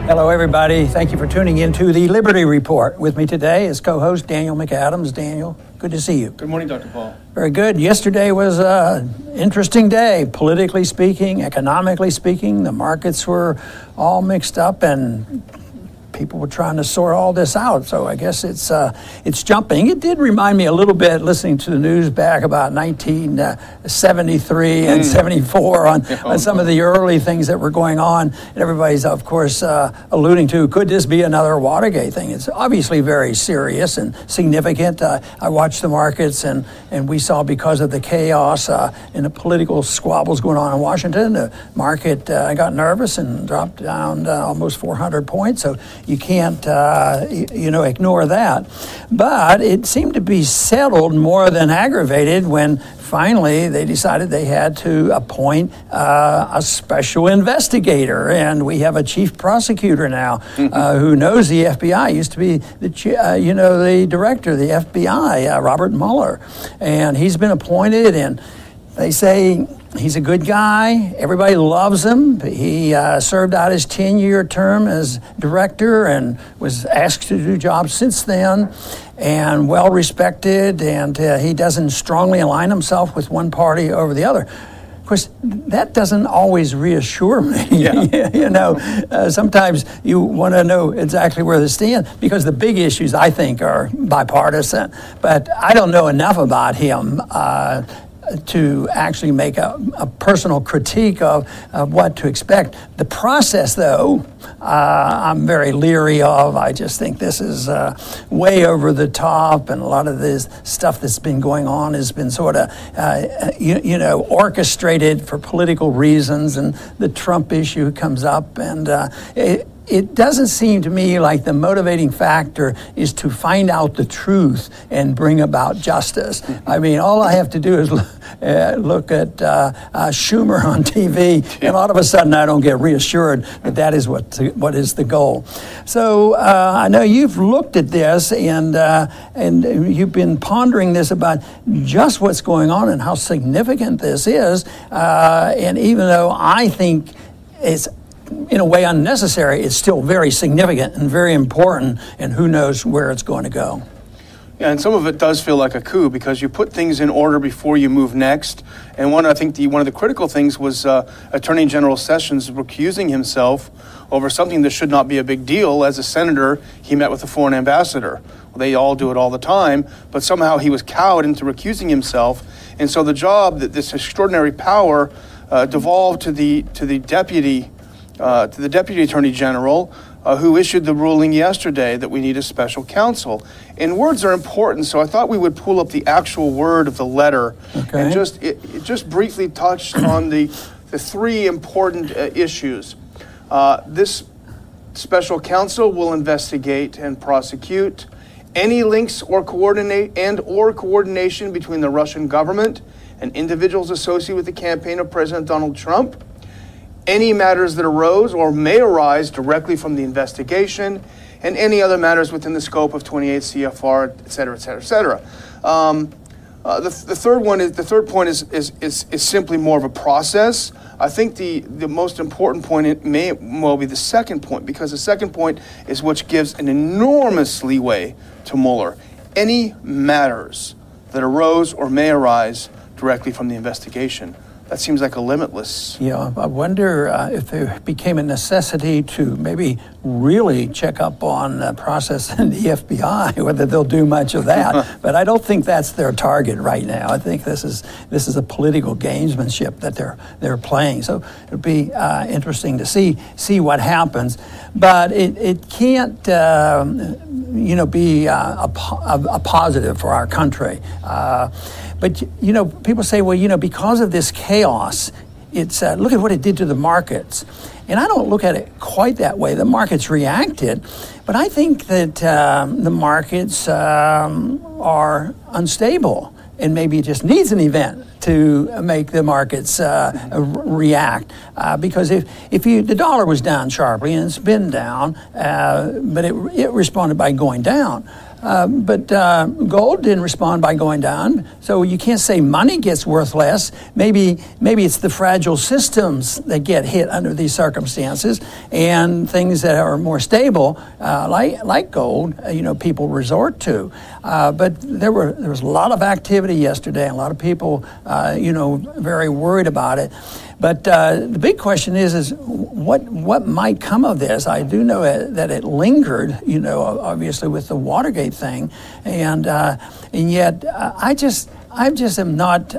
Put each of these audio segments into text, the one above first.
Hello, everybody. Thank you for tuning in to the Liberty Report. With me today is co-host Daniel McAdams. Daniel, good to see you. Good morning, Dr. Paul. Very good. Yesterday was an interesting day, politically speaking, economically speaking. The markets were all mixed up and people were trying to sort all this out. So I guess it's jumping. It did remind me a little bit, listening to the news back about 1973 and 74 on some of the early things that were going on. And everybody's, of course, alluding to, could this be another Watergate thing? It's obviously very serious and significant. I watched the markets, and we saw, because of the chaos and the political squabbles going on in Washington, the market got nervous and dropped down almost 400 points. So you can't, ignore that. But it seemed to be settled more than aggravated when finally they decided they had to appoint a special investigator. And we have a chief prosecutor now who knows the FBI. Used to be the director of the FBI, Robert Mueller. And he's been appointed, and they say he's a good guy. Everybody loves him. He served out his 10-year term as director and was asked to do jobs since then, and well respected, and he doesn't strongly align himself with one party over the other. Of course, that doesn't always reassure me. Yeah. Sometimes you want to know exactly where they stand, because the big issues, I think, are bipartisan. But I don't know enough about him to actually make a personal critique of what to expect. The process, though, I'm very leery of. I just think this is way over the top, and a lot of this stuff that's been going on has been sort of, orchestrated for political reasons, and the Trump issue comes up, and it doesn't seem to me like the motivating factor is to find out the truth and bring about justice. I mean, all I have to do is look at Schumer on TV, and all of a sudden I don't get reassured that is what is the goal. So I know you've looked at this, and you've been pondering this about just what's going on and how significant this is. And even though I think it's in a way unnecessary, it's still very significant and very important, and who knows where it's going to go. Yeah, and some of it does feel like a coup, because you put things in order before you move next. And one of the critical things was Attorney General Sessions recusing himself over something that should not be a big deal. As a senator, he met with a foreign ambassador. Well, they all do it all the time, but somehow he was cowed into recusing himself. And so the job, that this extraordinary power, devolved to the deputy Attorney General, who issued the ruling yesterday that we need a special counsel. And words are important, so I thought we would pull up the actual word of the letter, and just briefly touch on the three important issues. This special counsel will investigate and prosecute any links or coordination between the Russian government and individuals associated with the campaign of President Donald Trump, any matters that arose or may arise directly from the investigation, and any other matters within the scope of 28 CFR, et cetera, et cetera, et cetera. The third point is simply more of a process. I think the most important point, it may well be the second point, because the second point is what gives an enormous leeway to Mueller. Any matters that arose or may arise directly from the investigation. That seems like a limitless. Yeah, I wonder if there became a necessity to maybe really check up on the process in the FBI, whether they'll do much of that. But I don't think that's their target right now. I think this is a political gamesmanship that they're playing. So it'll be interesting to see what happens. But it can't be a positive for our country. But, people say, well, because of this chaos, it's look at what it did to the markets. And I don't look at it quite that way. The markets reacted. But I think that the markets are unstable, and maybe it just needs an event to make the markets react. Because if the dollar was down sharply, and it's been down, but it responded by going down, But gold didn't respond by going down. So you can't say money gets worth less. Maybe it's the fragile systems that get hit under these circumstances, and things that are more stable, like gold, people resort to. But there was a lot of activity yesterday, and a lot of people, very worried about it. But the big question is what might come of this? I do know that it lingered, obviously with the Watergate thing, and yet I just am not,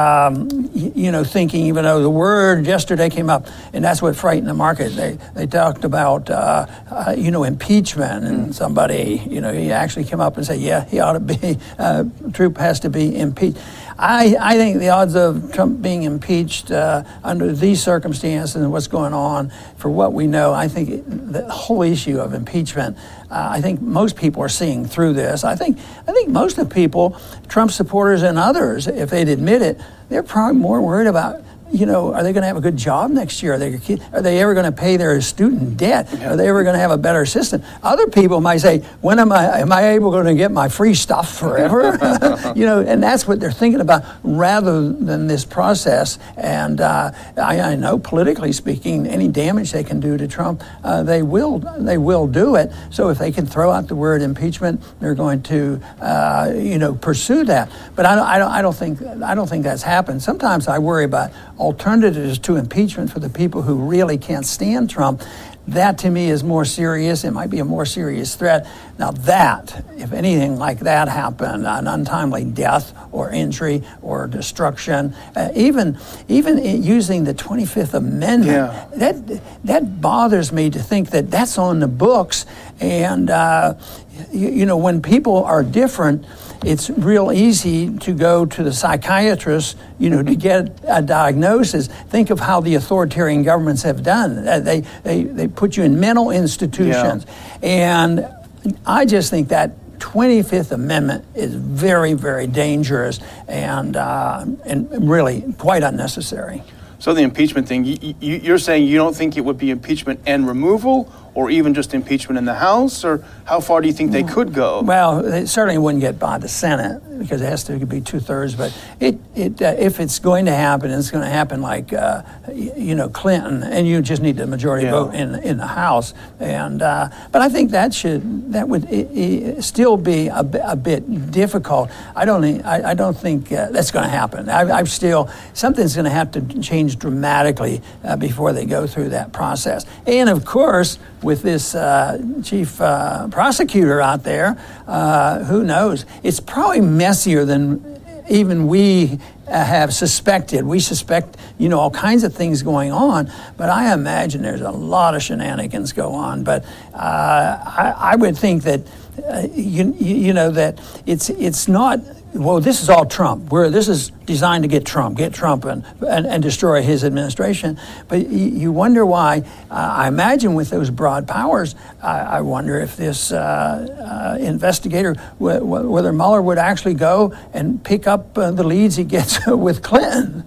thinking. Even though the word yesterday came up, and that's what frightened the market. They talked about, impeachment, and somebody, he actually came up and said, yeah, he ought to be. Trump has to be impeached. I think the odds of Trump being impeached under these circumstances and what's going on, for what we know, I think the whole issue of impeachment, I think most people are seeing through this. I think most of the people, Trump supporters and others, if they'd admit it, they're probably more worried about, are they going to have a good job next year? Are they ever going to pay their student debt? Yeah. Are they ever going to have a better system? Other people might say, when am I able to get my free stuff forever? And that's what they're thinking about rather than this process. And I know, politically speaking, any damage they can do to Trump, they will do it. So if they can throw out the word impeachment, they're going to, pursue that. But I don't think that's happened. Sometimes I worry about alternatives to impeachment for the people who really can't stand Trump. That, to me, is more serious. It might be a more serious threat. Now that, if anything like that happened, an untimely death or injury or destruction, even using the 25th Amendment, that bothers me to think that that's on the books. And, when people are different, it's real easy to go to the psychiatrist, to get a diagnosis. Think of how the authoritarian governments have done. They put you in mental institutions. Yeah. And I just think that 25th Amendment is very, very dangerous and really quite unnecessary. So the impeachment thing, you're saying you don't think it would be impeachment and removal, or even just impeachment in the House, or how far do you think they could go? Well, it certainly wouldn't get by the Senate because it has to be 2/3. But if it's going to happen, it's going to happen like Clinton, and you just need the majority vote in the House. And but I think that would still be a bit difficult. I don't think that's going to happen. Something's going to have to change dramatically before they go through that process. And of course, with this chief prosecutor out there, who knows? It's probably messier than even we have suspected. We suspect, all kinds of things going on, but I imagine there's a lot of shenanigans go on. But I would think that, that it's not, well, this is all Trump. This is designed to get Trump and destroy his administration. But you wonder why. I imagine with those broad powers, I wonder if this investigator, whether Mueller would actually go and pick up the leads he gets with Clinton.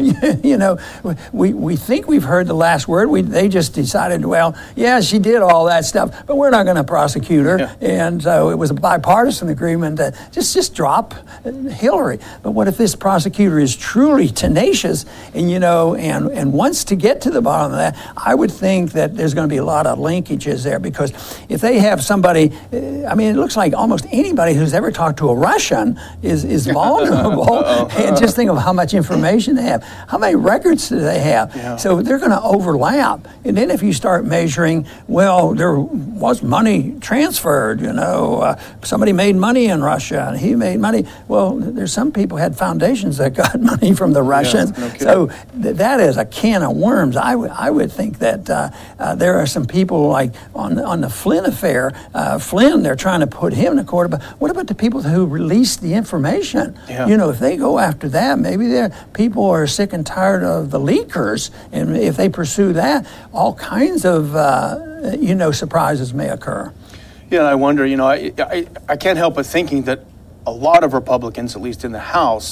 We think we've heard the last word. They just decided, well, yeah, she did all that stuff, but we're not going to prosecute her. Yeah. And so it was a bipartisan agreement that just drop Hillary. But what if this prosecutor is truly tenacious and wants to get to the bottom of that? I would think that there's going to be a lot of linkages there, because if they have somebody, it looks like almost anybody who's ever talked to a Russian is vulnerable. And just think of how much information they have. How many records do they have? Yeah. So they're going to overlap. And then if you start measuring, well, there was money transferred, somebody made money in Russia and he made money. Well, there's some people had foundations that got money from the Russians. Yeah, no so that is a can of worms. I would think that there are some people like on the Flynn affair. Flynn, they're trying to put him in court. But what about the people who released the information? Yeah. If they go after that, maybe people are sick and tired of the leakers. And if they pursue that, all kinds of, surprises may occur. Yeah, and I wonder, I can't help but thinking that a lot of Republicans, at least in the House,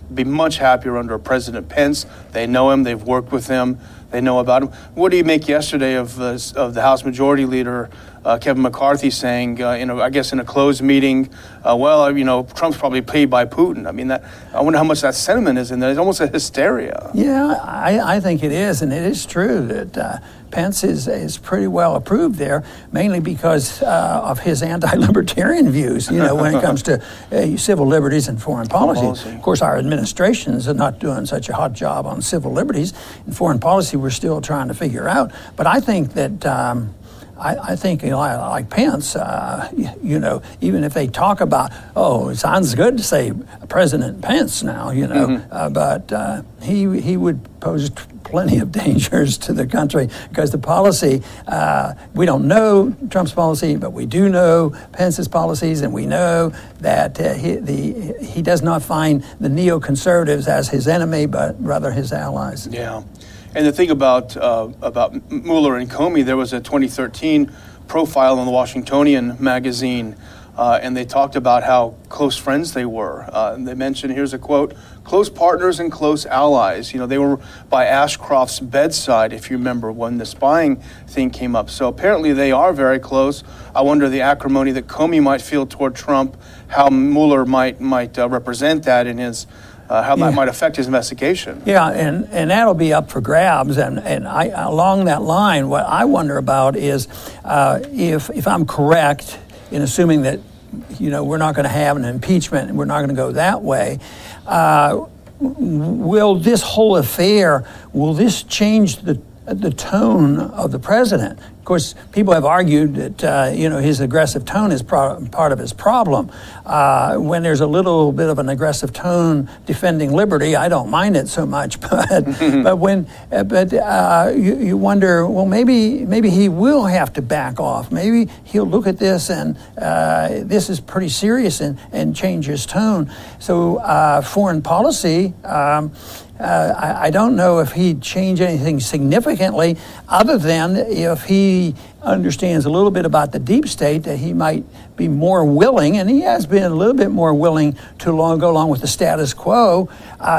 be much happier under President Pence. They know him. They've worked with him. They know about him. What do you make yesterday of the House Majority Leader Kevin McCarthy saying, I guess in a closed meeting, Trump's probably paid by Putin? I mean, I wonder how much that sentiment is in there. It's almost a hysteria. Yeah, I think it is, and it is true that Pence is pretty well approved there, mainly because of his anti-libertarian views, when it comes to civil liberties and foreign policy. Of course, our administrations are not doing such a hot job on civil liberties. And foreign policy, we're still trying to figure out. But I think that I think, like Pence, even if they talk about, it sounds good to say President Pence now, but he would pose plenty of dangers to the country because the policy, we don't know Trump's policy, but we do know Pence's policies, and we know that he does not find the neoconservatives as his enemy, but rather his allies. Yeah. And the thing about Mueller and Comey, there was a 2013 profile in the Washingtonian magazine, and they talked about how close friends they were. And they mentioned, here's a quote, "Close partners and close allies." They were by Ashcroft's bedside, if you remember, when the spying thing came up. So apparently they are very close. I wonder the acrimony that Comey might feel toward Trump, how Mueller might represent that in his how that might affect his investigation. Yeah, and that'll be up for grabs. And along that line, what I wonder about is if I'm correct in assuming that, we're not going to have an impeachment and we're not going to go that way, will this whole affair, will this change the tone of the president? Of course, people have argued that his aggressive tone is part of his problem. When there's a little bit of an aggressive tone defending liberty, I don't mind it so much. But you wonder, well, maybe he will have to back off. Maybe he'll look at this and this is pretty serious and change his tone. So foreign policy. I don't know if he'd change anything significantly other than if he understands a little bit about the deep state, that he might be more willing, and he has been a little bit more willing to go along with the status quo.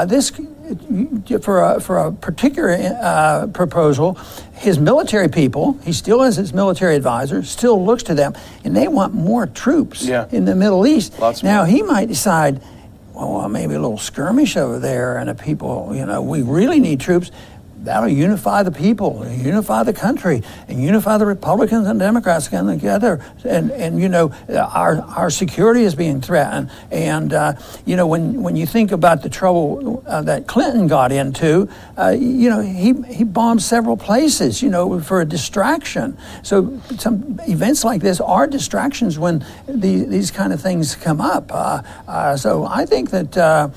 For a particular proposal, his military people, he still has his military advisor, still looks to them, and they want more troops in the Middle East. Now, he might decide, well, maybe a little skirmish over there, and the people, we really need troops. That'll unify the people, unify the country, and unify the Republicans and Democrats together. And our security is being threatened. And when you think about the trouble that Clinton got into, he bombed several places, for a distraction. So some events like this are distractions when these kind of things come up. So I think that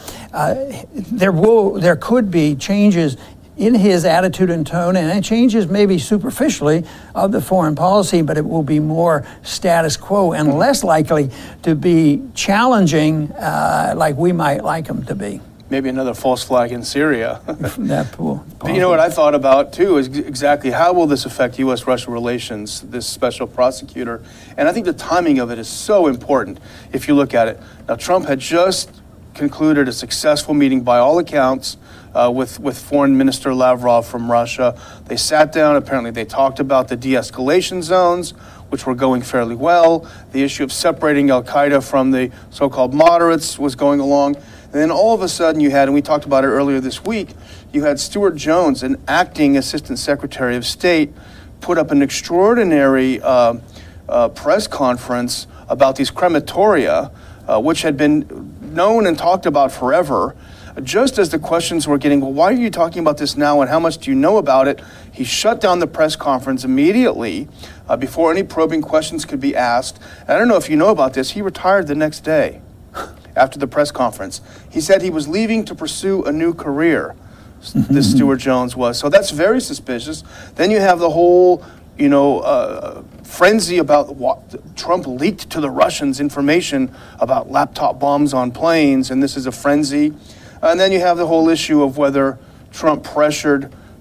there could be changes in his attitude and tone, and it changes maybe superficially of the foreign policy, but it will be more status quo and less likely to be challenging like we might like him to be. Maybe another false flag in Syria. But what I thought about, too, is exactly how will this affect U.S.-Russia relations, this special prosecutor? And I think the timing of it is so important if you look at it. Now, Trump had just concluded a successful meeting by all accounts with Foreign Minister Lavrov from Russia. They sat down. Apparently, they talked about the de-escalation zones, which were going fairly well. The issue of separating al-Qaeda from the so-called moderates was going along. And then all of a sudden you had, and we talked about it earlier this week, you had Stuart Jones, an acting Assistant Secretary of State, put up an extraordinary press conference about these crematoria, which had been known and talked about forever. Just as the questions were getting, well, why are you talking about this now and how much do you know about it? He shut down the press conference immediately before any probing questions could be asked. And I don't know if you know about this, he retired the next day after the press conference. He said he was leaving to pursue a new career, this Stuart Jones was. So that's very suspicious. Then you have the whole, frenzy about what Trump leaked to the Russians information about laptop bombs on planes, and this is a frenzy. And then you have the whole issue of whether Trump pressured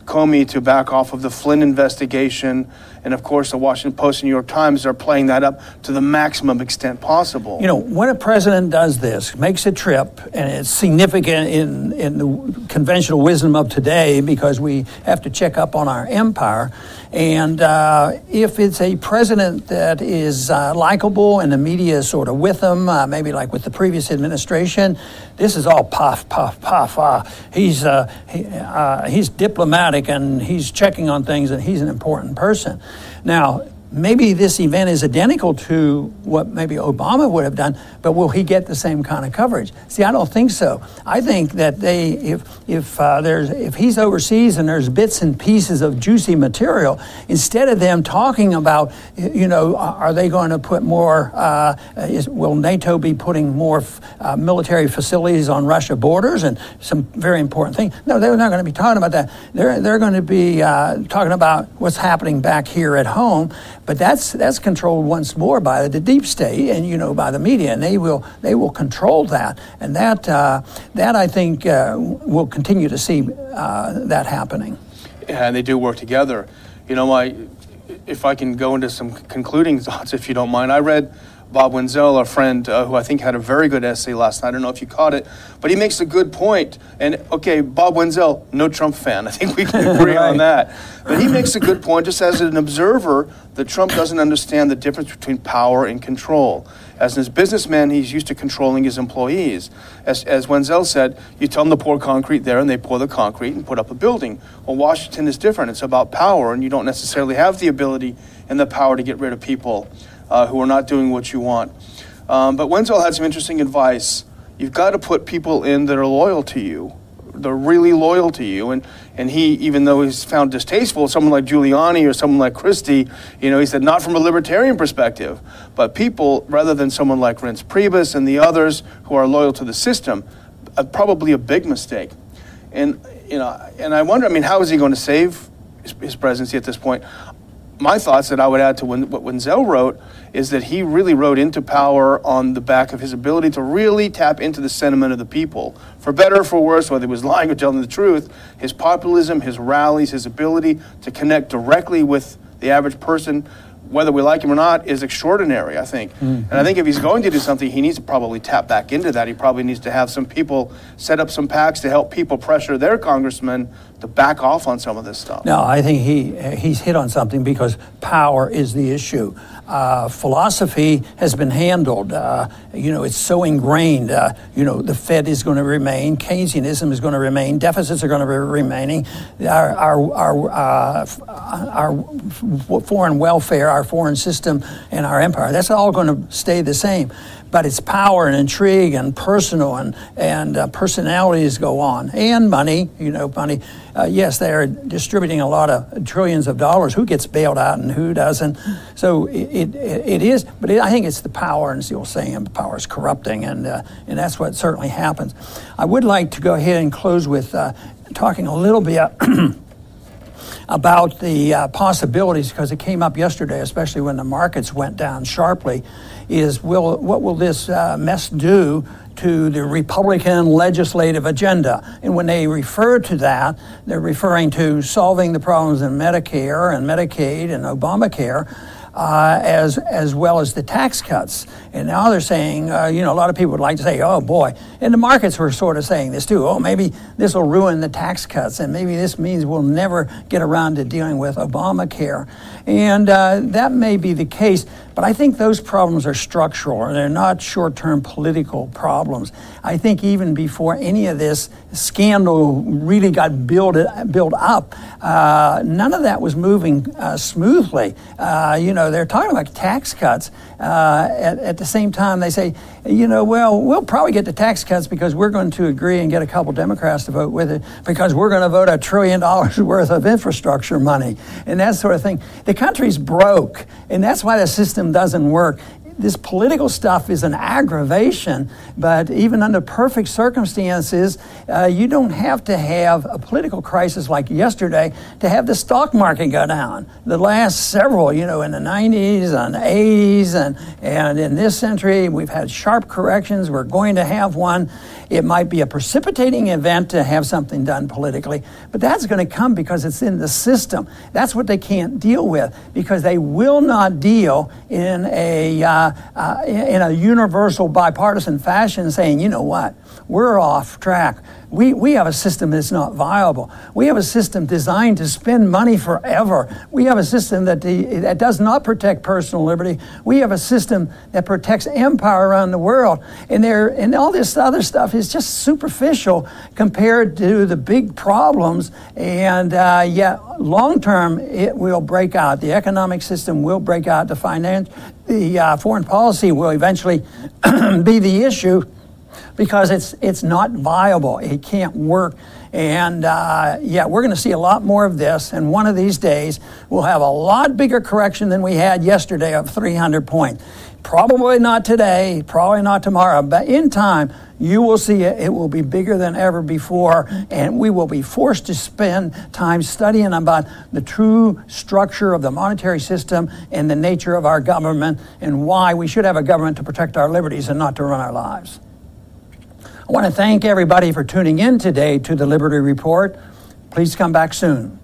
Comey to back off of the Flynn investigation. And of course, the Washington Post and New York Times are playing that up to the maximum extent possible. You know, when a president does this, makes a trip, and it's significant in the conventional wisdom of today because we have to check up on our empire. And if it's a president that is likable and the media is sort of with him, maybe like with the previous administration, this is all puff, puff, puff. He's diplomatic and he's checking on things and he's an important person. Now, maybe this event is identical to what maybe Obama would have done, but will he get the same kind of coverage? See, I don't think so. I think that if he's overseas and there's bits and pieces of juicy material, instead of them talking about, you know, are they going to put more? Will NATO be putting more military facilities on Russia borders and some very important things? No, they're not going to be talking about that. They're going to be talking about what's happening back here at home. But that's controlled once more by the deep state and, you know, by the media, and they will control that, and that I think we'll continue to see that happening. Yeah, and they do work together. You know, if I can go into some concluding thoughts, if you don't mind, I read Bob Wenzel, our friend, who I think had a very good essay last night. I don't know if you caught it, but he makes a good point. And, okay, Bob Wenzel, no Trump fan. I think we can agree on that. But he makes a good point, just as an observer, that Trump doesn't understand the difference between power and control. As a businessman, he's used to controlling his employees. As Wenzel said, you tell them to pour concrete there, and they pour the concrete and put up a building. Well, Washington is different. It's about power, and you don't necessarily have the ability and the power to get rid of people who are not doing what you want. But Wenzel had some interesting advice. You've got to put people in that are loyal to you. They're really loyal to you. And he, even though he's found distasteful, someone like Giuliani or someone like Christie, you know, he said not from a libertarian perspective, but people, rather than someone like Reince Priebus and the others who are loyal to the system, probably a big mistake. And, you know, and I wonder, I mean, how is he going to save his presidency at this point? My thoughts that I would add to what Wenzel wrote is that he really rode into power on the back of his ability to really tap into the sentiment of the people. For better or for worse, whether he was lying or telling the truth, his populism, his rallies, his ability to connect directly with the average person, whether we like him or not, is extraordinary, I think. Mm-hmm. And I think if he's going to do something, he needs to probably tap back into that. He probably needs to have some people set up some PACs to help people pressure their congressmen to back off on some of this stuff. No, I think he's hit on something because power is the issue. Philosophy has been handled. It's so ingrained. The Fed is going to remain. Keynesianism is going to remain. Deficits are going to be remaining. Our foreign welfare, our foreign system, and our empire, that's all going to stay the same. But it's power and intrigue and personal and personalities go on. And money, money. Yes, they are distributing a lot of trillions of dollars. Who gets bailed out and who doesn't? So it is, but I think it's the power, and it's the old saying, power is corrupting, and that's what certainly happens. I would like to go ahead and close with talking a little bit about the possibilities, because it came up yesterday, especially when the markets went down sharply, is what will this mess do to the Republican legislative agenda? And when they refer to that, they're referring to solving the problems in Medicare and Medicaid and Obamacare, as well as the tax cuts. And now they're saying, a lot of people would like to say, oh boy, and the markets were sort of saying this too, maybe this will ruin the tax cuts, and maybe this means we'll never get around to dealing with Obamacare. And that may be the case, but I think those problems are structural, and they're not short-term political problems. I think even before any of this scandal really got built up, none of that was moving smoothly. They're talking about tax cuts. At the same time, they say, we'll probably get the tax cuts because we're going to agree and get a couple Democrats to vote with it because we're going to vote $1 trillion worth of infrastructure money and that sort of thing. The country's broke, and that's why the system doesn't work. this political stuff is an aggravation, but even under perfect circumstances, you don't have to have a political crisis like yesterday to have the stock market go down. The last several, in the 90s and 80s and in this century, we've had sharp corrections. We're going to have one. It might be a precipitating event to have something done politically, but that's going to come because it's in the system. That's what they can't deal with, because they will not deal in a universal bipartisan fashion saying, you know what, we're off track. We have a system that's not viable. We have a system designed to spend money forever. We have a system that does not protect personal liberty. We have a system that protects empire around the world. And all this other stuff is just superficial compared to the big problems. And yet, long term, it will break out. The economic system will break out. The foreign policy will eventually be the issue, because it's not viable. It can't work. And we're going to see a lot more of this. And one of these days, we'll have a lot bigger correction than we had yesterday of 300 points. Probably not today, probably not tomorrow, but in time, you will see it. It will be bigger than ever before, and we will be forced to spend time studying about the true structure of the monetary system and the nature of our government, and why we should have a government to protect our liberties and not to run our lives. I want to thank everybody for tuning in today to the Liberty Report. Please come back soon.